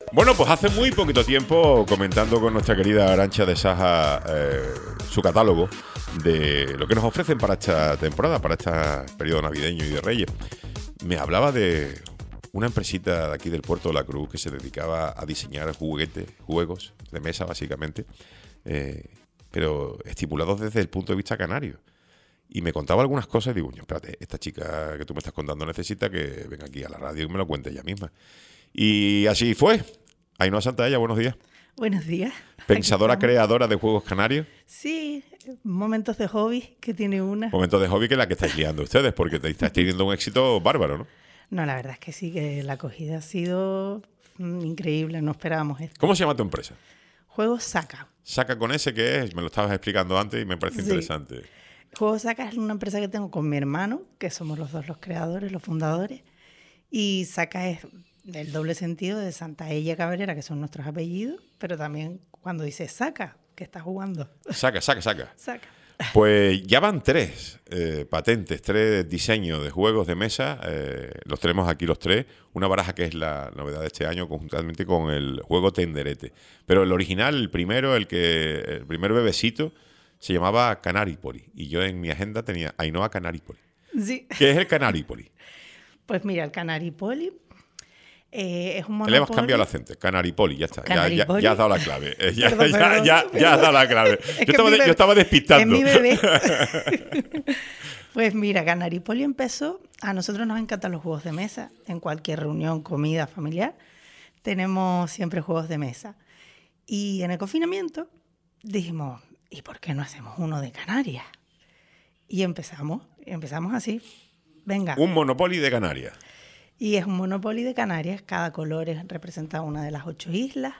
Bueno, pues hace muy poquito tiempo, comentando con nuestra querida Arantxa de Saja su catálogo de lo que nos ofrecen para esta temporada, para este periodo navideño y de Reyes, me hablaba de una empresita de aquí del Puerto de la Cruz que se dedicaba a diseñar juegos de mesa básicamente, pero estimulados desde el punto de vista canario. Y me contaba algunas cosas y digo, espérate, esta chica que tú me estás contando necesita que venga aquí a la radio y me lo cuente ella misma. Y así fue. Ainhoa Santaella, buenos días. Buenos días. Pensadora, creadora de juegos canarios. Sí, momentos de hobby que tiene una. Momentos de hobby que es la que estáis liando ustedes, porque estáis teniendo un éxito bárbaro, ¿no? No, la verdad es que sí, que la acogida ha sido increíble, no esperábamos esto. ¿Cómo se llama tu empresa? Juegos Saca. Saca con ese, ¿qué es? Me lo estabas explicando antes y me parece interesante. Juegos Saca es una empresa que tengo con mi hermano, que somos los dos los creadores, los fundadores. Y Saca es el doble sentido de Santaella Cabrera, que son nuestros apellidos, pero también cuando dice Saca, que está jugando. Saca. Saca. Pues ya van 3 patentes, 3 diseños de juegos de mesa. Los tenemos aquí los 3. Una baraja que es la novedad de este año, conjuntamente con el juego Tenderete. Pero el original, el primer bebecito, se llamaba Canaripoli. Y yo en mi agenda tenía Ainhoa Canaripoli. Sí. ¿Qué es el Canaripoli? Pues mira, el Canaripoli es un monopolio. Le hemos cambiado el acento. Canaripoli, ya está. Canaripoli. Ya has dado la clave. Ya has Perdón. dado la clave. Yo estaba despistando. Es mi bebé. Pues mira, Canaripoli empezó. A nosotros nos encantan los juegos de mesa. En cualquier reunión, comida familiar, tenemos siempre juegos de mesa. Y en el confinamiento dijimos, ¿y por qué no hacemos uno de Canarias? Y empezamos así. Venga. Un Monopoly de Canarias. Y es un Monopoly de Canarias. Cada color representa una de las 8 islas.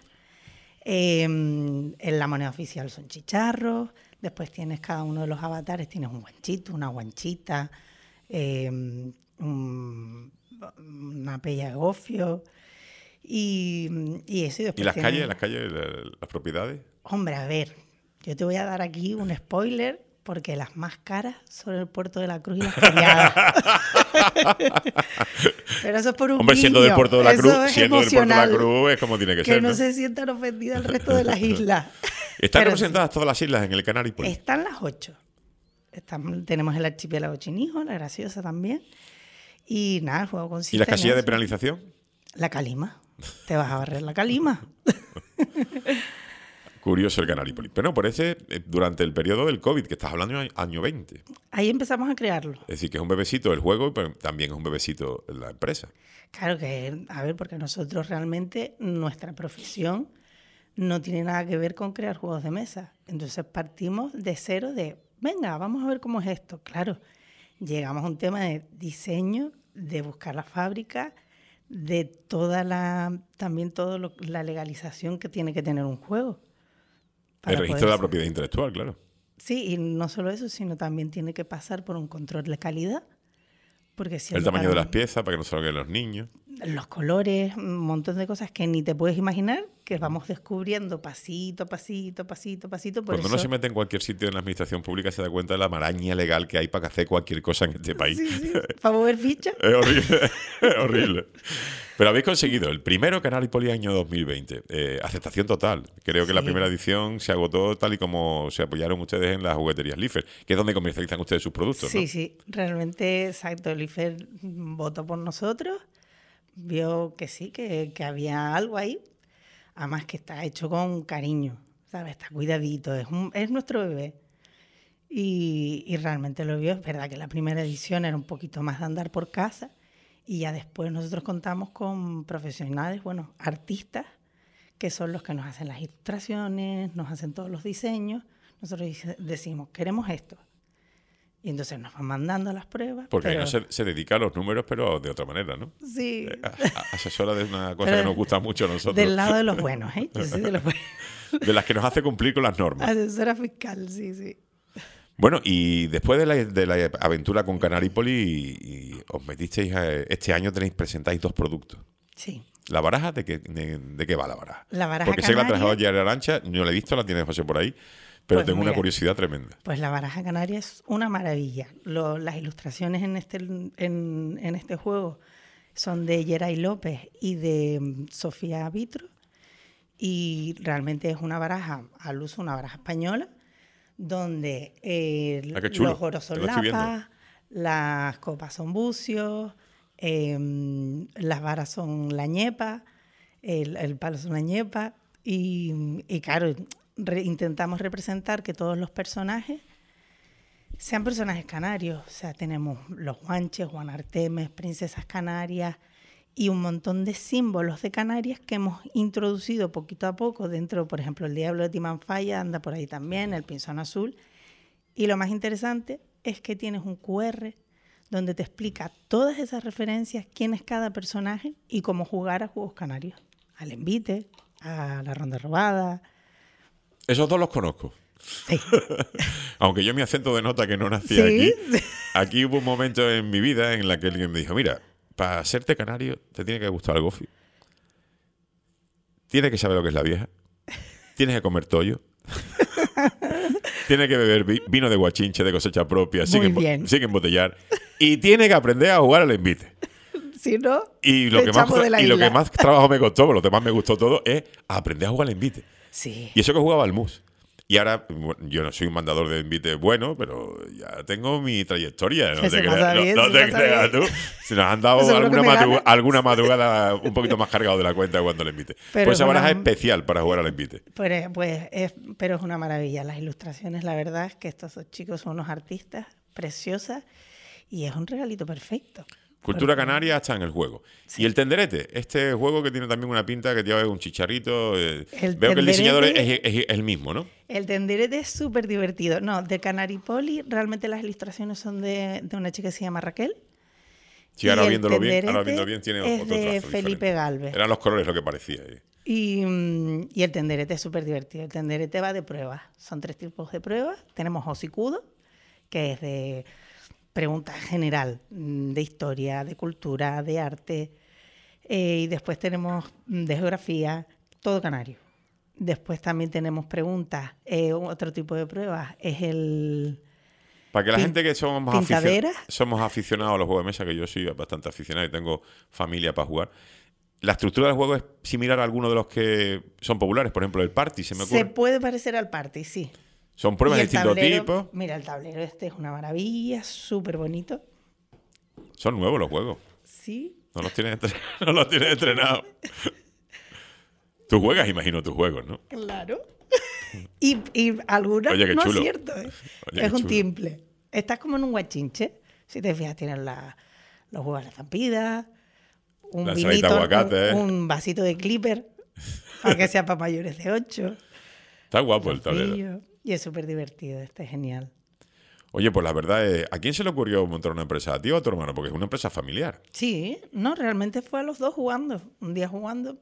En la moneda oficial son chicharros. Después tienes cada uno de los avatares. Tienes un guanchito, una guanchita, una pella de gofio. Y eso. Y, ¿Y las calles, las propiedades? Hombre, a ver, yo te voy a dar aquí un spoiler, porque las más caras son el Puerto de la Cruz y las Cañadas. Pero eso es por un Hombre, siendo del Puerto de la Cruz, es como tiene que ser, que no se sientan ofendidas el resto de las islas. ¿Están representadas todas las islas en el Canaripoli? Están las 8. Tenemos el archipiélago Chinijo, la Graciosa también. Y nada, el juego consiste ¿Y las casillas de eso. penalización? La calima. Te vas a barrer la calima. Curioso el Canaripoli. Pero no, parece durante el periodo del COVID, que estás hablando año 20. Ahí empezamos a crearlo. Es decir, que es un bebecito el juego, pero también es un bebecito la empresa. Claro que, a ver, porque nosotros realmente, nuestra profesión no tiene nada que ver con crear juegos de mesa. Entonces partimos de cero venga, vamos a ver cómo es esto. Claro, llegamos a un tema de diseño, de buscar la fábrica, de toda la legalización que tiene que tener un juego. El registro de la propiedad intelectual, claro. Sí, y no solo eso, sino también tiene que pasar por un control de calidad. Porque si el tamaño de las piezas, para que no se lo hagan los niños. Los colores, un montón de cosas que ni te puedes imaginar, que vamos descubriendo pasito a pasito. Cuando uno se mete en cualquier sitio en la administración pública se da cuenta de la maraña legal que hay para hacer cualquier cosa en este país. Sí, para mover fichas. Es horrible, es horrible. Pero habéis conseguido el primero Canaripoli año 2020. Aceptación total. Creo que la primera edición se agotó tal y como se apoyaron ustedes en las jugueterías Lifer, que es donde comercializan ustedes sus productos, ¿no? Sí, realmente, exacto. Lifer votó por nosotros, vio que sí, que había algo ahí. Además que está hecho con cariño, ¿sabes? Está cuidadito, es nuestro bebé. Y realmente lo vio. Es verdad que la primera edición era un poquito más de andar por casa. Y ya después nosotros contamos con profesionales, artistas, que son los que nos hacen las ilustraciones, nos hacen todos los diseños. Nosotros decimos, queremos esto. Y entonces nos van mandando las pruebas. Porque no se dedica a los números, pero de otra manera, ¿no? Sí. Asesora de una cosa que nos gusta mucho a nosotros. Del lado de los buenos, ¿eh? Yo soy de los buenos. De las que nos hace cumplir con las normas. Asesora fiscal, sí. Bueno, y después de la aventura con Canaripoli y os metisteis este año presentáis 2 productos. Sí. ¿La baraja? ¿De qué va la baraja? La baraja Porque sé que la trajo ayer Arantxa, no la he visto, la tiene José por ahí, pero tengo una curiosidad tremenda. Pues la baraja canaria es una maravilla. Las ilustraciones en este juego son de Geray López y de Sofía Vitro. y realmente es una baraja, al uso una baraja española, donde los oros son lapas, las copas son bucios, las varas son la ñepa, el palo es una ñepa, y claro, intentamos representar que todos los personajes sean personajes canarios. O sea, tenemos los guanches, Juan Artemes, princesas canarias y un montón de símbolos de Canarias que hemos introducido poquito a poco dentro. Por ejemplo, el diablo de Timanfaya anda por ahí también, el pinzón azul. Y lo más interesante es que tienes un QR donde te explica todas esas referencias, quién es cada personaje y cómo jugar a juegos canarios. Al envite, a la ronda robada. Esos dos los conozco. Sí. Aunque yo mi acento denota que no nací aquí hubo un momento en mi vida en la que alguien me dijo, mira, para serte canario te tiene que gustar el gofi, tienes que saber lo que es la vieja, tienes que comer tollo, tienes que beber vino de guachinche de cosecha propia sin embotellar, y tienes que aprender a jugar al envite. Si no, y lo que más trabajo me costó, pero lo que más me gustó todo, es aprender a jugar al envite. Sí. Y eso que jugaba al mus. Y ahora, bueno, yo no soy un mandador de envite bueno, pero ya tengo mi trayectoria. No te creas tú. Si nos han dado alguna madrugada un poquito más cargado de la cuenta cuando el envite. Pues esa baraja es especial para jugar al envite. Pero es una maravilla. Las ilustraciones, la verdad es que estos dos chicos son unos artistas preciosas y es un regalito perfecto. Cultura canaria está en el juego. Sí. Y el tenderete, este juego que tiene también una pinta que lleva un chicharrito. Veo que el diseñador es el mismo, ¿no? El tenderete es súper divertido. No, de Canaripoli realmente las ilustraciones son de una chica que se llama Raquel. Sí, ahora viéndolo bien, tiene es otro de trazo Felipe diferente. Galvez. Eran los colores lo que parecía. Y el tenderete es súper divertido. El tenderete va de pruebas. Son 3 tipos de pruebas. Tenemos hocicudo, que es de pregunta general, de historia, de cultura, de arte. Y después tenemos de geografía, todo canario. Después también tenemos preguntas. Otro tipo de pruebas es el... Para que la gente que somos aficionados a los juegos de mesa, que yo soy bastante aficionado y tengo familia para jugar, la estructura del juego es similar a alguno de los que son populares. Por ejemplo, el Party, ¿se me ocurre? Se puede parecer al Party, sí. Son pruebas de distinto tipo. Mira, el tablero este es una maravilla, súper bonito. Son nuevos los juegos. Sí. No los tienes entrenados. Tú juegas, imagino, tus juegos, ¿no? Claro. y algunas no es cierto. Es un timple. Estás como en un guachinche. Si te fijas, tienes los huevos a la zampida, un vinito, aguacate, un vasito de clipper, para que sea para mayores de 8. Está guapo el tablero. Y es súper divertido, es genial. Oye, pues la verdad es, ¿a quién se le ocurrió montar una empresa? ¿A ti o a tu hermano? Porque es una empresa familiar. Sí, no, realmente fue a los dos jugando. Un día jugando,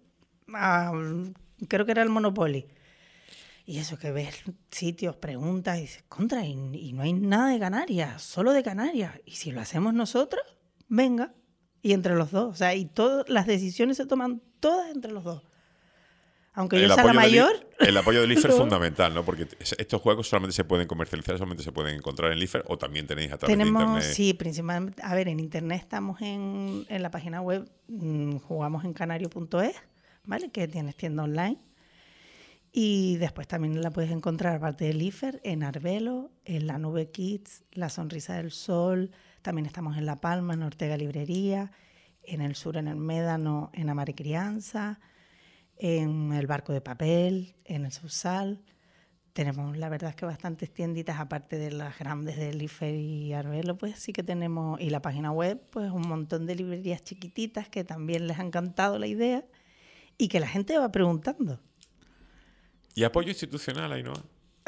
creo que era el Monopoly. Y eso que ves sitios, preguntas, y dices, contra, y no hay nada de Canarias, solo de Canarias. Y si lo hacemos nosotros, venga. Y entre los dos. O sea, y todas las decisiones se toman todas entre los dos. Aunque yo sea la mayor... El apoyo del IFER es fundamental, ¿no? Porque estos juegos solamente se pueden comercializar, solamente se pueden encontrar en el IFER, o también tenéis a través de Internet. Sí, principalmente. A ver, en Internet estamos en la página web, jugamos en canario.es, ¿vale? Que tienes tienda online. Y después también la puedes encontrar, aparte del IFER, en Arbelo, en La Nube Kids, La Sonrisa del Sol. También estamos en La Palma, en Ortega Librería, en el sur, en el Médano, en Amare Crianza, en el Barco de Papel, en el Subsal. Tenemos, la verdad es que bastantes tienditas, aparte de las grandes del IFER y Arbelo, pues sí que tenemos, y la página web, pues un montón de librerías chiquititas que también les ha encantado la idea y que la gente va preguntando. ¿Y apoyo institucional, Ainhoa?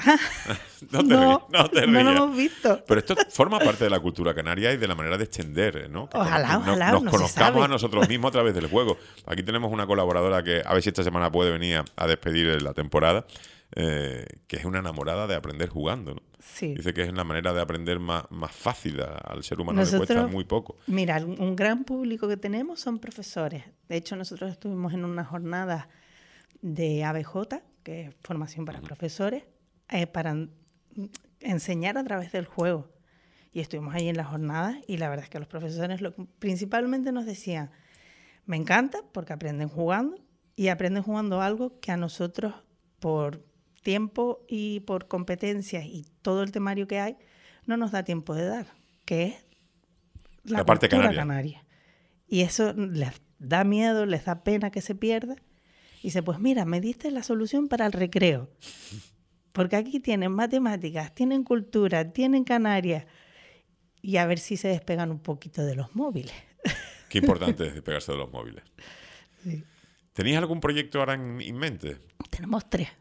No te rías. No lo hemos visto. Pero esto forma parte de la cultura canaria y de la manera de extender, ¿no? Ojalá nos conozcamos a nosotros mismos a través del juego. Aquí tenemos una colaboradora que a ver si esta semana puede venir a despedir la temporada, que es una enamorada de aprender jugando, ¿no? Sí. Dice que es la manera de aprender más fácil. Al ser humano le cuesta muy poco. Mira, un gran público que tenemos son profesores. De hecho, nosotros estuvimos en una jornada de ABJ, que es formación para profesores, para enseñar a través del juego. Y estuvimos ahí en la jornada y la verdad es que los profesores principalmente nos decían, me encanta porque aprenden jugando y aprenden jugando algo que a nosotros, por tiempo y por competencias y todo el temario que hay, no nos da tiempo de dar, que es la parte cultura canaria. Y eso les da miedo, les da pena que se pierda. Y dice, pues mira, me diste la solución para el recreo. Porque aquí tienen matemáticas, tienen cultura, tienen Canarias. Y a ver si se despegan un poquito de los móviles. Qué importante es despegarse de los móviles. Sí. ¿Tenéis algún proyecto ahora en mente? Tenemos 3.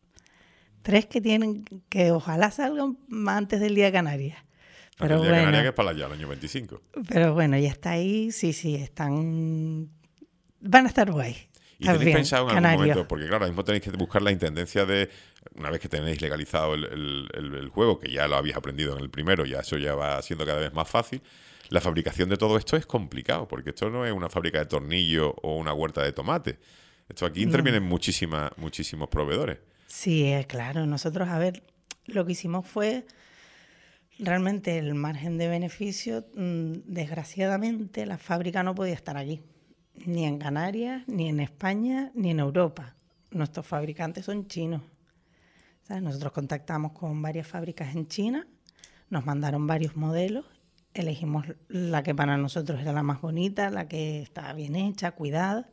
3 que ojalá salgan antes del Día de Canarias. Pero el Día de Canarias, que es para allá, el año 25. Pero bueno, ya está ahí, sí, van a estar guay. ¿Y tenéis pensado en algún momento? Porque claro, ahora mismo tenéis que buscar la intendencia de, una vez que tenéis legalizado el juego, que ya lo habéis aprendido en el primero, ya eso ya va siendo cada vez más fácil, la fabricación de todo esto es complicado, porque esto no es una fábrica de tornillos o una huerta de tomate. Esto aquí intervienen muchísimos proveedores. Sí, claro. Nosotros, a ver, lo que hicimos fue realmente el margen de beneficio. Desgraciadamente, la fábrica no podía estar aquí, ni en Canarias, ni en España, ni en Europa. Nuestros fabricantes son chinos. ¿Sabes? Nosotros contactamos con varias fábricas en China, nos mandaron varios modelos, elegimos la que para nosotros era la más bonita, la que estaba bien hecha, cuidada,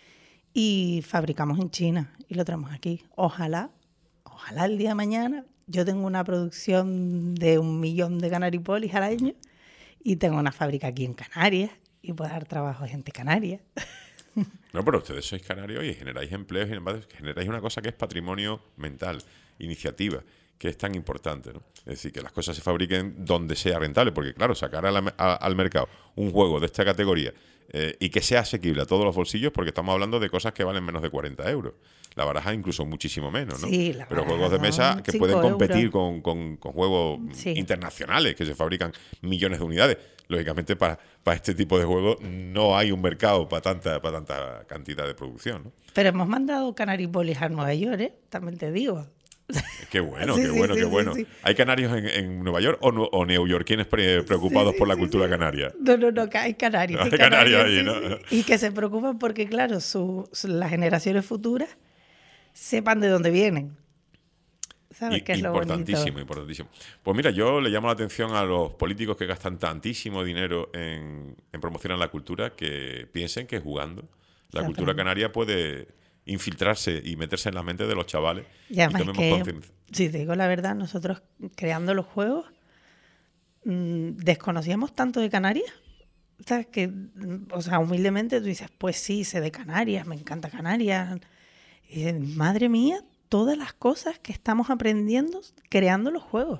y fabricamos en China y lo traemos aquí. Ojalá el día de mañana yo tengo una producción de 1 millón de canaripolis al año y tengo una fábrica aquí en Canarias y puedo dar trabajo a gente canaria. No, pero ustedes sois canarios y generáis empleos y además generáis una cosa que es patrimonio mental, iniciativa, que es tan importante, ¿no? Es decir, que las cosas se fabriquen donde sea rentable, porque claro, sacar al mercado un juego de esta categoría y que sea asequible a todos los bolsillos, porque estamos hablando de cosas que valen menos de 40 euros. La baraja incluso muchísimo menos, ¿no? Sí, pero juegos de mesa que pueden competir con juegos sí. internacionales, que se fabrican millones de unidades. Lógicamente, para este tipo de juegos no hay un mercado para tanta cantidad de producción, ¿no? Pero hemos mandado canaripolis a Nueva York, ¿eh? También te digo. Qué bueno, sí, qué sí, bueno, sí, qué bueno. Sí. ¿Hay canarios en Nueva York o neoyorquines preocupados por la cultura canaria? No, hay canarios. Hay canarios ahí, ¿no? Y que se preocupan porque, claro, las generaciones futuras sepan de dónde vienen. ¿Sabes qué es lo bonito? Importantísimo. Pues mira, yo le llamo la atención a los políticos que gastan tantísimo dinero en promocionar la cultura, que piensen que jugando la cultura canaria puede infiltrarse y meterse en la mente de los chavales. Y además si te digo la verdad, nosotros creando los juegos desconocíamos tanto de Canarias. ¿Sabes? Que, o sea, humildemente tú dices, pues sí, sé de Canarias, me encanta Canarias. Y dices, madre mía, todas las cosas que estamos aprendiendo creando los juegos.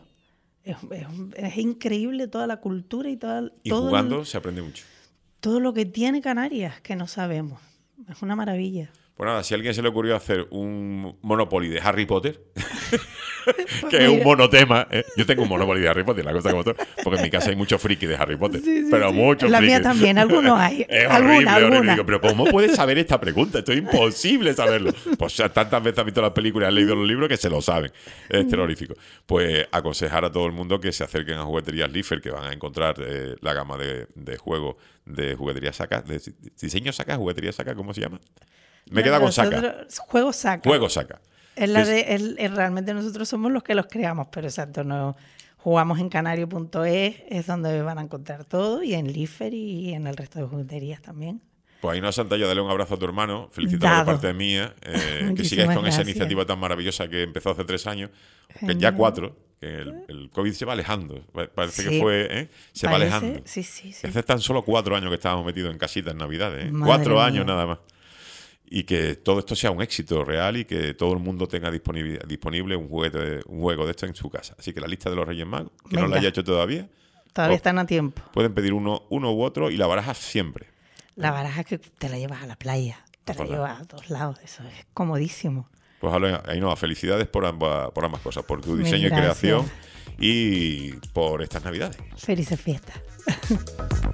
Es increíble toda la cultura y todo jugando se aprende mucho. Todo lo que tiene Canarias que no sabemos. Es una maravilla. Pues nada, si a alguien se le ocurrió hacer un Monopoly de Harry Potter, pues que es un monotema, ¿eh? Yo tengo un Monopoly de Harry Potter, la cosa como todo, porque en mi casa hay muchos friki de Harry Potter, pero muchos frikis. La mía también, algunos hay. Es horrible. Digo, pero ¿cómo puedes saber esta pregunta? Esto es imposible saberlo. Pues tantas veces han visto las películas y han leído los libros que se lo saben. Es terrorífico. Pues aconsejar a todo el mundo que se acerquen a Jugueterías Lifer, que van a encontrar la gama de juegos de Juguetería Saca, de diseño Saca, Juguetería Saca, ¿cómo se llama? Me queda con Saca. Juego Saca. Juego Saca. Realmente nosotros somos los que los creamos, pero exacto, no jugamos en canario.es, es donde van a encontrar todo, y en Lifer y en el resto de jugueterías también. Pues Ainhoa Santalla, dale un abrazo a tu hermano, felicitado de parte mía, que sigáis con esa iniciativa tan maravillosa que empezó hace 3 años, que ya 4, que el COVID se va alejando, parece que fue, se va alejando. Sí. Hace tan solo 4 años que estábamos metidos en casitas en Navidades, 4 años nada más. Y que todo esto sea un éxito real y que todo el mundo tenga disponible un juego de esto en su casa. Así que la lista de los Reyes Magos, que no la haya hecho todavía están a tiempo. Pueden pedir uno u otro, y la baraja siempre. La baraja que te la llevas a la playa, te la llevas a todos lados, eso es comodísimo. Pues Ainhoa, felicidades por ambas cosas, por tu diseño y creación y por estas Navidades. Felices fiestas.